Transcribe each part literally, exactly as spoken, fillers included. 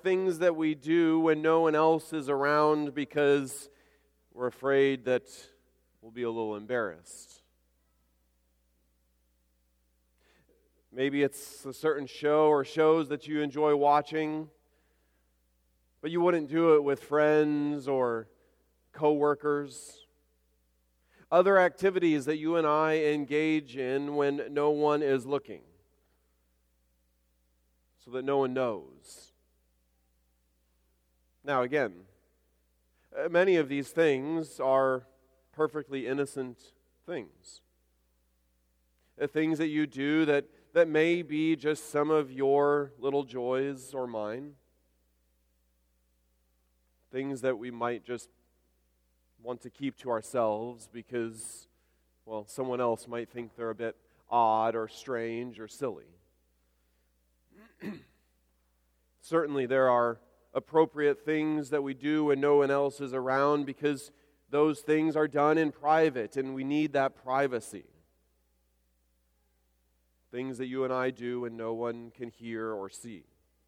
things that we do when no one else is around because we're afraid that we'll be a little embarrassed. Maybe it's a certain show or shows that you enjoy watching, but you wouldn't do it with friends or co-workers. Other activities that you and I engage in when no one is looking, so that no one knows. Now again, many of these things are perfectly innocent things. The things that you do that, that may be just some of your little joys or mine. Things that we might just want to keep to ourselves because, well, someone else might think they're a bit odd or strange or silly. Certainly there are appropriate things that we do when no one else is around because those things are done in private and we need that privacy. Things that you and I do when no one can hear or see.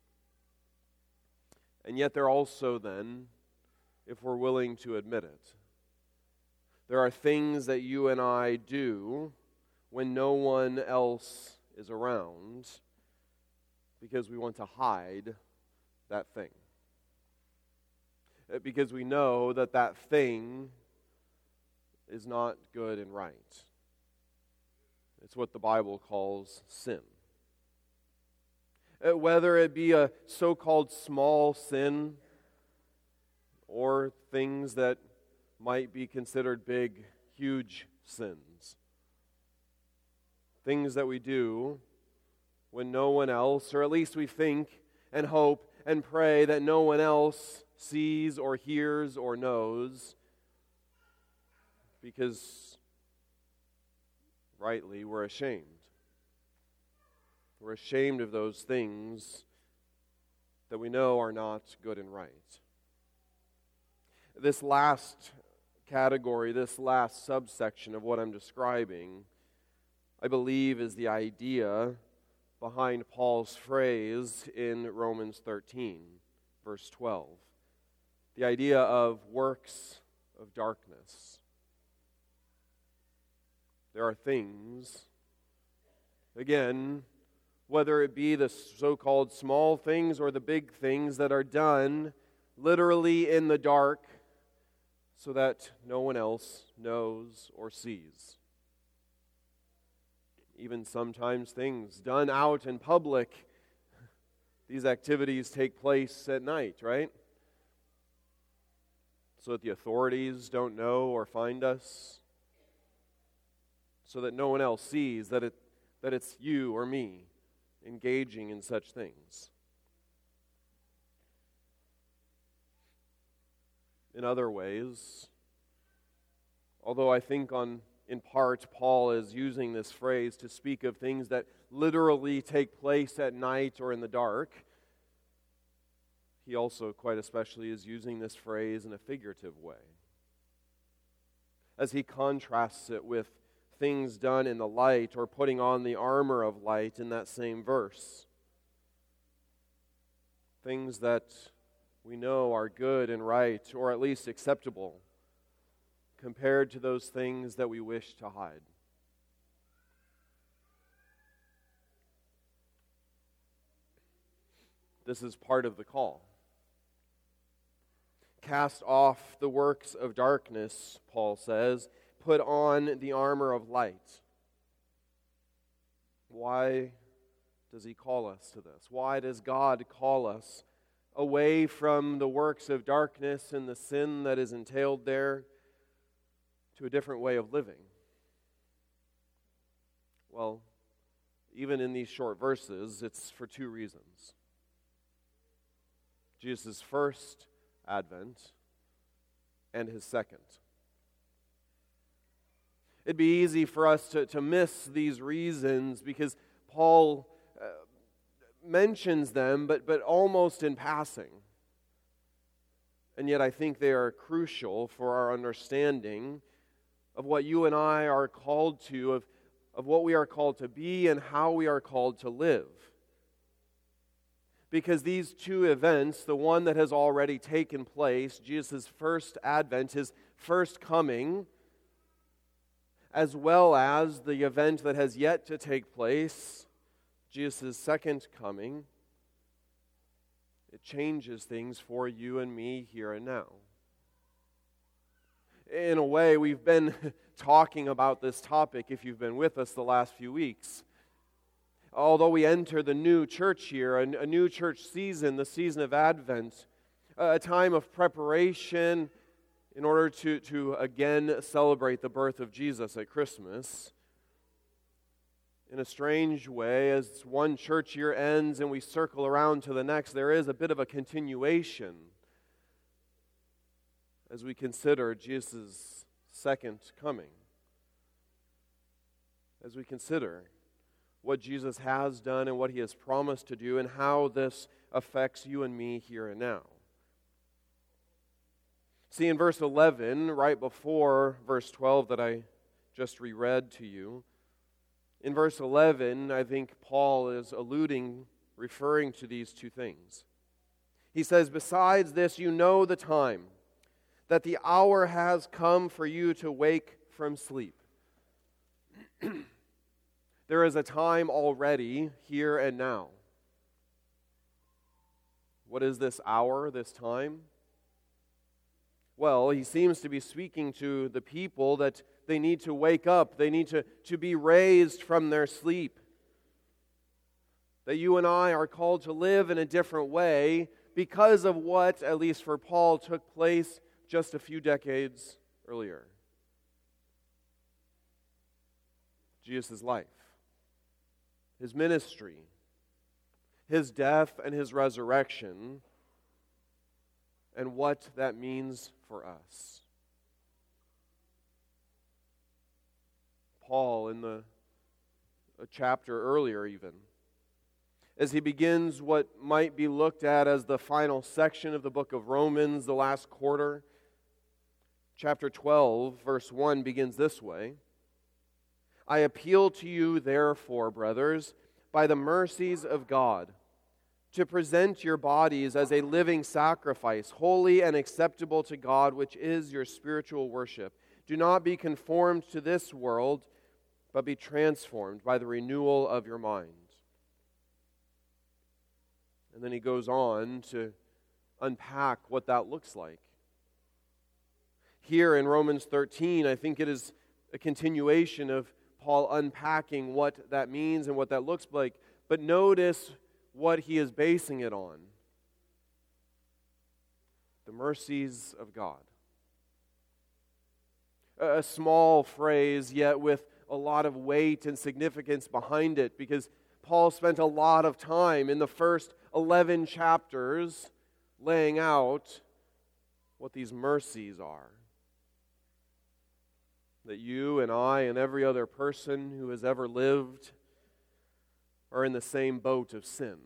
And yet there also then, if we're willing to admit it, there are things that you and I do when no one else is around because we want to hide that thing. Because we know that that thing is not good and right. It's what the Bible calls sin. Whether it be a so-called small sin or things that might be considered big, huge sins. Things that we do when no one else, or at least we think and hope and pray that no one else sees or hears or knows, because rightly we're ashamed. We're ashamed of those things that we know are not good and right. This last category, this last subsection of what I'm describing, I believe is the idea behind Paul's phrase in Romans thirteen, verse twelve. The idea of works of darkness. There are things, again, whether it be the so-called small things or the big things that are done literally in the dark, so that no one else knows or sees. Even sometimes things done out in public, these activities take place at night, right? So that the authorities don't know or find us, so that no one else sees that it that it's you or me engaging in such things. In other ways, although I think on in part Paul is using this phrase to speak of things that literally take place at night or in the dark, he also quite especially is using this phrase in a figurative way, as he contrasts it with things done in the light or putting on the armor of light in that same verse. Things that we know are good and right, or at least acceptable, compared to those things that we wish to hide. This is part of the call. Cast off the works of darkness, Paul says. Put on the armor of light. Why does he call us to this? Why does God call us away from the works of darkness and the sin that is entailed there to a different way of living? Well, even in these short verses, it's for two reasons. Jesus' first advent and his second. It'd be easy for us to, to miss these reasons because Paul uh, mentions them, but, but almost in passing. And yet I think they are crucial for our understanding of what you and I are called to, of, of what we are called to be and how we are called to live. Because these two events, the one that has already taken place, Jesus' first advent, his first coming, as well as the event that has yet to take place, Jesus' second coming, it changes things for you and me here and now. In a way, we've been talking about this topic, if you've been with us the last few weeks. Although we enter the new church year, a new church season, the season of Advent, a time of preparation in order to, to again celebrate the birth of Jesus at Christmas. In a strange way, as one church year ends and we circle around to the next, there is a bit of a continuation as we consider Jesus' second coming. As we consider what Jesus has done and what he has promised to do and how this affects you and me here and now. See, in verse eleven, right before verse twelve that I just reread to you, in verse eleven, I think Paul is alluding, referring to these two things. He says, "Besides this, you know the time, that the hour has come for you to wake from sleep." There is a time already, here and now. What is this hour, this time? Well, he seems to be speaking to the people that they need to wake up. They need to, to be raised from their sleep. That you and I are called to live in a different way because of what, at least for Paul, took place just a few decades earlier. Jesus' life, his ministry, his death and his resurrection, and what that means for us. Paul, in the a chapter earlier even, as he begins what might be looked at as the final section of the book of Romans, the last quarter, chapter twelve, verse one begins this way: "I appeal to you, therefore, brothers, by the mercies of God, to present your bodies as a living sacrifice, holy and acceptable to God, which is your spiritual worship. Do not be conformed to this world, but be transformed by the renewal of your mind." And then he goes on to unpack what that looks like. Here in Romans thirteen, I think it is a continuation of Paul unpacking what that means and what that looks like. But notice what he is basing it on. The mercies of God. A small phrase, yet with a lot of weight and significance behind it, because Paul spent a lot of time in the first eleven chapters laying out what these mercies are. That you and I and every other person who has ever lived are in the same boat of sin.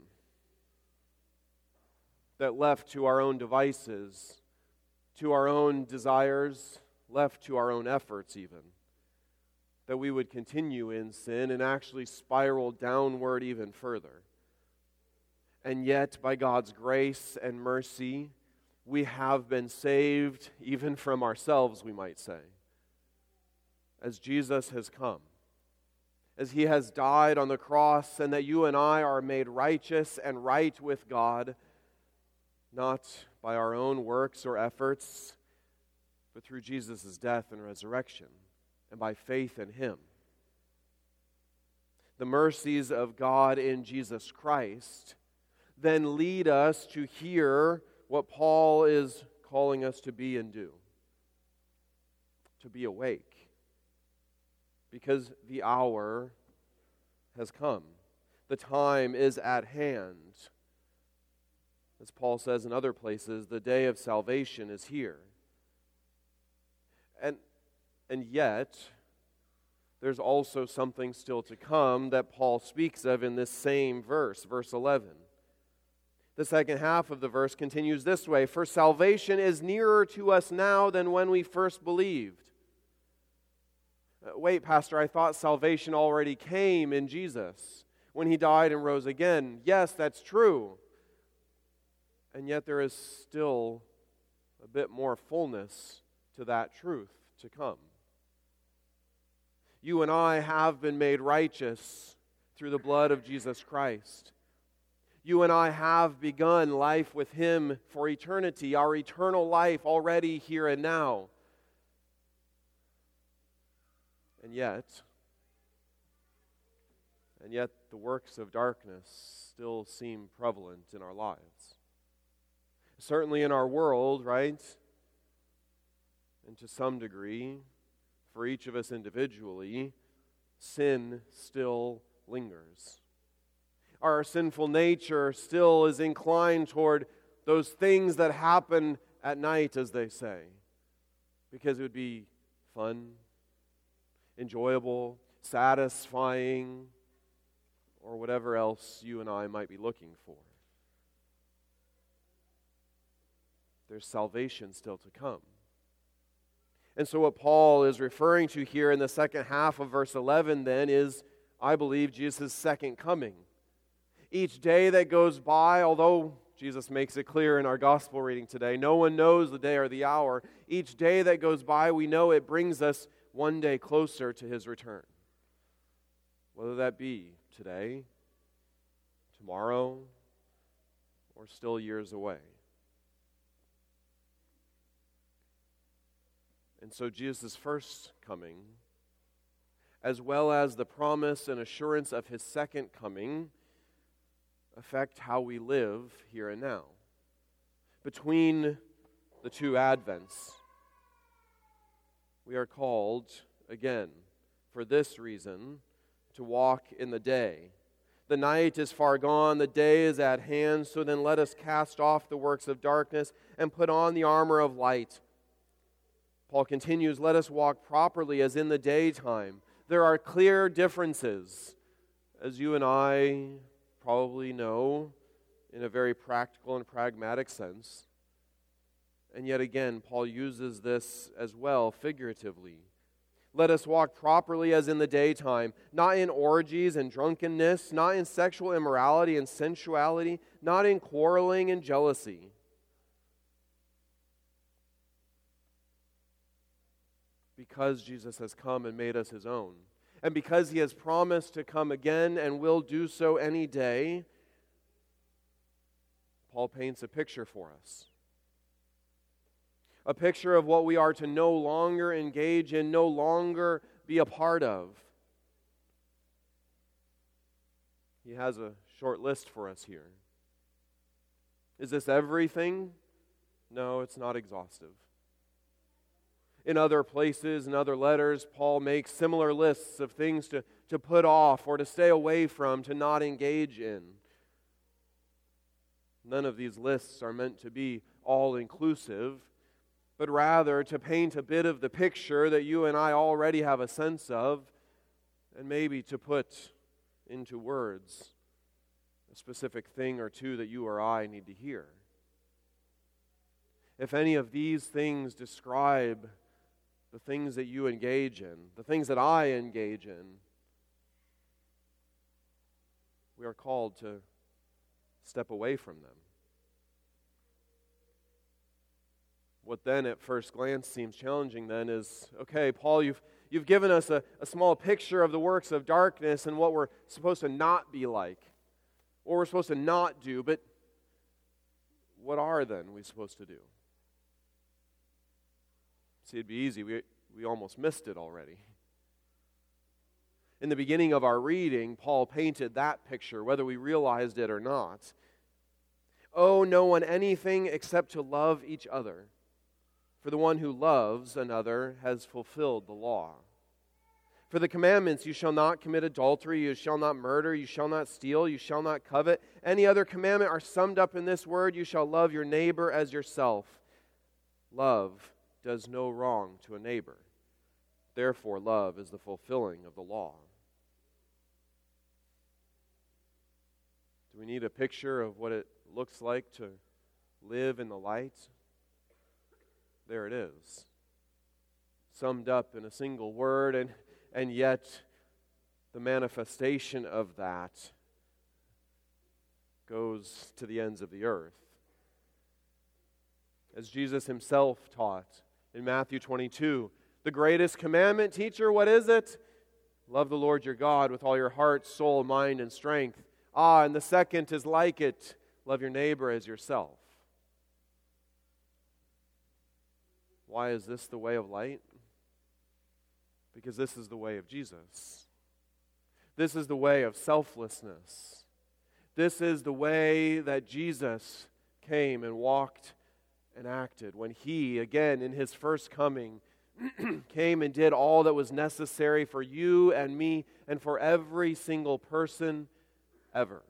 That left to our own devices, to our own desires, left to our own efforts even, that we would continue in sin and actually spiral downward even further. And yet, by God's grace and mercy, we have been saved even from ourselves, we might say, as Jesus has come, as he has died on the cross, and that you and I are made righteous and right with God, not by our own works or efforts, but through Jesus' death and resurrection, and by faith in him. The mercies of God in Jesus Christ then lead us to hear what Paul is calling us to be and do. To be awake. Because the hour has come. The time is at hand. As Paul says in other places, the day of salvation is here. And, and yet, there's also something still to come that Paul speaks of in this same verse, verse eleven. The second half of the verse continues this way: "For salvation is nearer to us now than when we first believed." Wait, Pastor, I thought salvation already came in Jesus when he died and rose again. Yes, that's true. And yet there is still a bit more fullness to that truth to come. You and I have been made righteous through the blood of Jesus Christ. You and I have begun life with Him for eternity, our eternal life already here and now. And yet, and yet the works of darkness still seem prevalent in our lives. Certainly in our world, right? And to some degree, for each of us individually, sin still lingers. Our sinful nature still is inclined toward those things that happen at night, as they say, because it would be fun, enjoyable, satisfying, or whatever else you and I might be looking for. There's salvation still to come. And so what Paul is referring to here in the second half of verse eleven then is, I believe, Jesus' second coming. Each day that goes by, although Jesus makes it clear in our gospel reading today, no one knows the day or the hour. Each day that goes by, we know it brings us one day closer to His return. Whether that be today, tomorrow, or still years away. And so Jesus' first coming, as well as the promise and assurance of His second coming, affect how we live here and now. Between the two advents, we are called, again, for this reason, to walk in the day. The night is far gone, the day is at hand, so then let us cast off the works of darkness and put on the armor of light. Paul continues, let us walk properly as in the daytime. There are clear differences, as you and I probably know, in a very practical and pragmatic sense. And yet again, Paul uses this as well figuratively. Let us walk properly as in the daytime, not in orgies and drunkenness, not in sexual immorality and sensuality, not in quarreling and jealousy. Because Jesus has come and made us His own, and because He has promised to come again and will do so any day, Paul paints a picture for us. A picture of what we are to no longer engage in, no longer be a part of. He has a short list for us here. Is this everything? No, it's not exhaustive. In other places, in other letters, Paul makes similar lists of things to, to put off or to stay away from, to not engage in. None of these lists are meant to be all-inclusive, but rather to paint a bit of the picture that you and I already have a sense of, and maybe to put into words a specific thing or two that you or I need to hear. If any of these things describe the things that you engage in, the things that I engage in, we are called to step away from them. What then at first glance seems challenging then is, okay, Paul, you've, you've given us a, a small picture of the works of darkness and what we're supposed to not be like, what we're supposed to not do, but what are then we supposed to do? See, it'd be easy. We, we almost missed it already. In the beginning of our reading, Paul painted that picture, whether we realized it or not. Owe no one anything except to love each other. For the one who loves another has fulfilled the law. For the commandments, you shall not commit adultery, you shall not murder, you shall not steal, you shall not covet. Any other commandment are summed up in this word, you shall love your neighbor as yourself. Love does no wrong to a neighbor. Therefore, love is the fulfilling of the law. Do we need a picture of what it looks like to live in the light? There it is. Summed up in a single word, and, and yet the manifestation of that goes to the ends of the earth. As Jesus himself taught in Matthew twenty-two, the greatest commandment, teacher, what is it? Love the Lord your God with all your heart, soul, mind, and strength. Ah, and the second is like it. Love your neighbor as yourself. Why is this the way of light? Because this is the way of Jesus. This is the way of selflessness. This is the way that Jesus came and walked and acted when he, again, in his first coming, came and did all that was necessary for you and me and for every single person ever.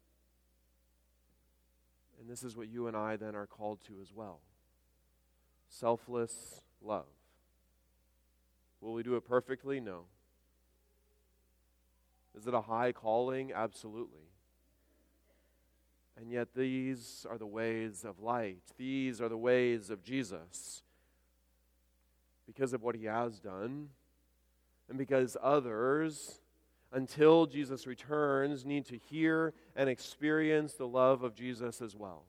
And this is what you and I then are called to as well. Selfless love. Will we do it perfectly? No. Is it a high calling? Absolutely. And yet these are the ways of light. These are the ways of Jesus. Because of what he has done, and because others, until Jesus returns, need to hear and experience the love of Jesus as well.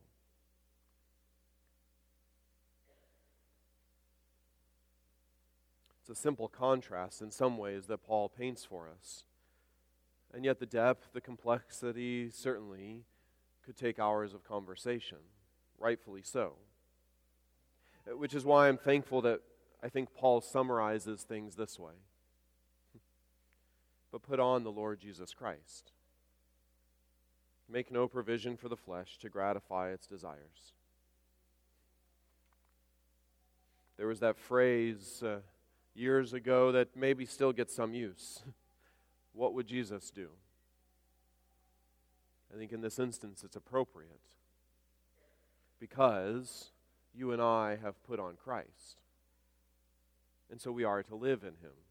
It's a simple contrast in some ways that Paul paints for us. And yet the depth, the complexity, certainly could take hours of conversation, rightfully so. Which is why I'm thankful that I think Paul summarizes things this way. But put on the Lord Jesus Christ. Make no provision for the flesh to gratify its desires. There was that phrase uh, years ago that maybe still gets some use. What would Jesus do? I think in this instance it's appropriate because you and I have put on Christ. And so we are to live in him.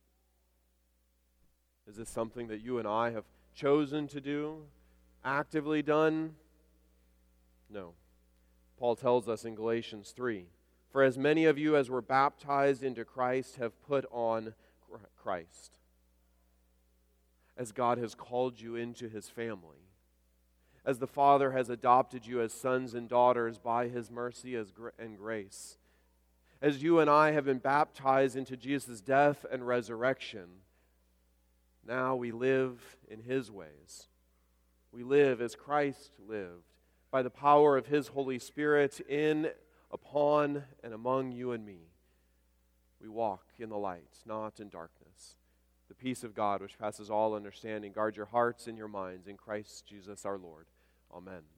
Is this something that you and I have chosen to do, actively done? No. Paul tells us in Galatians three, for as many of you as were baptized into Christ have put on Christ. As God has called you into his family. As the Father has adopted you as sons and daughters by his mercy and grace. As you and I have been baptized into Jesus' death and resurrection, now we live in his ways. We live as Christ lived, by the power of his Holy Spirit in, upon, and among you and me. We walk in the light, not in darkness. The peace of God, which passes all understanding, guard your hearts and your minds in Christ Jesus our Lord. Amen.